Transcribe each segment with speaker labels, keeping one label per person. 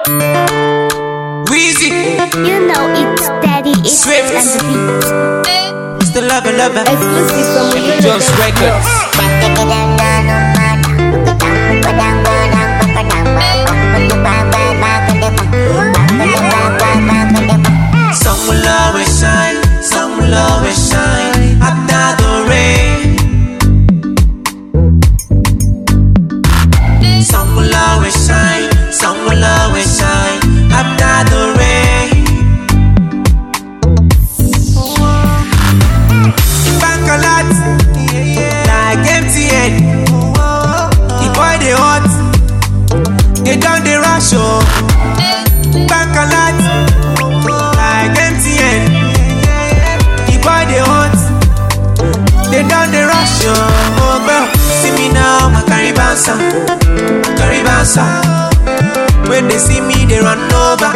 Speaker 1: Weezy,
Speaker 2: You know it's steady, it's
Speaker 1: Swift.
Speaker 2: and the beat.
Speaker 1: it's the lover.
Speaker 2: Exclusive from
Speaker 1: Just Records. Sun will always shine, sun will always shine after the rain. Sun will always shine, sun will always shine after the rain. Bank a lot, like MTN. The boy they hot, they done the rush oh. Bank a lot, like MTN. The boy they hot, they done the rush oh. Girl, see me now, I carry bouncer, carry bouncer. When they see me, they run over,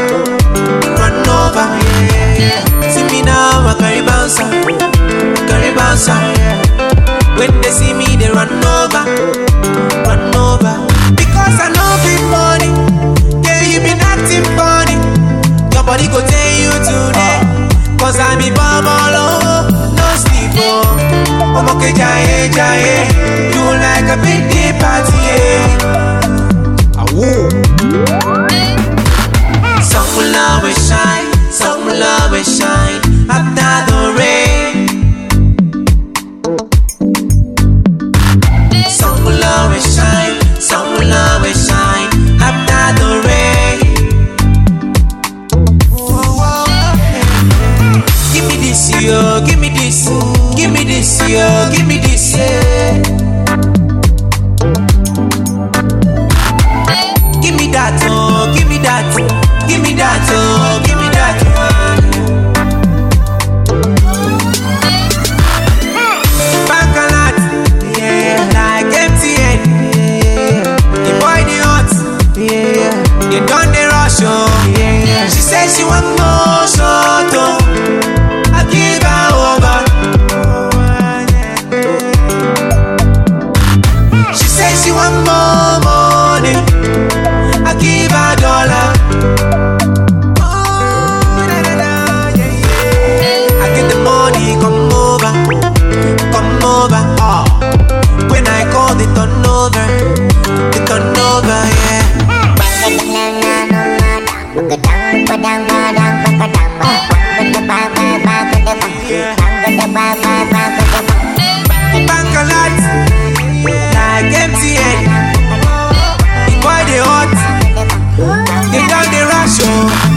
Speaker 1: yeah. See me now, I carry bouncer, carry bouncer. When they see me, they run over. Because I know big money, yeah, you been acting funny. Your body go tell you today, cause I be bomb all over, no sleep oh. I'm okay, jaye, you like a big day party, yeah. Sun will always shine, sun will always shine after the rain. Sun will always shine, sun will always shine after the rain. Give me this, yo, give me this, give me this, yo, give me this, yeah. Give me that, oh, give me that, give me that, oh, give me that one. Bank a lot, yeah, like MTN, yeah. The boy they hot, yeah. They done the rush, oh, yeah. She said she want more shot, oh. I give her over. She said she want more money. I give her dollar. Oh, yeah. I get the money, come over. Oh. When I call the turnover, yeah. Bank a lot, like MTN. The boy they hot, they done the rush oh.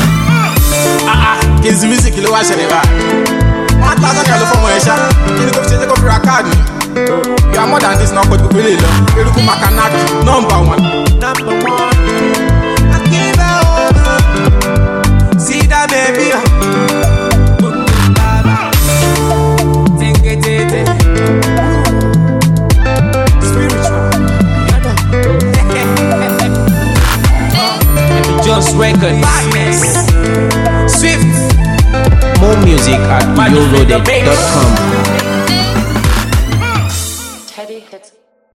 Speaker 3: Kids music lo wa ṣẹlẹ̀ bá. 1,000 kilo fún ọmọ ẹ̀ṣá. Kí ni kò fi ṣe jẹ́ kó fi ra káàdì? You are more than this náà kò tó gbélé lọ. Eruku Makanaki number 1.
Speaker 1: I give her over. See that baby oh. Think it. Spiritual. Just Records. Swift.
Speaker 4: More music at YoLoaded.com.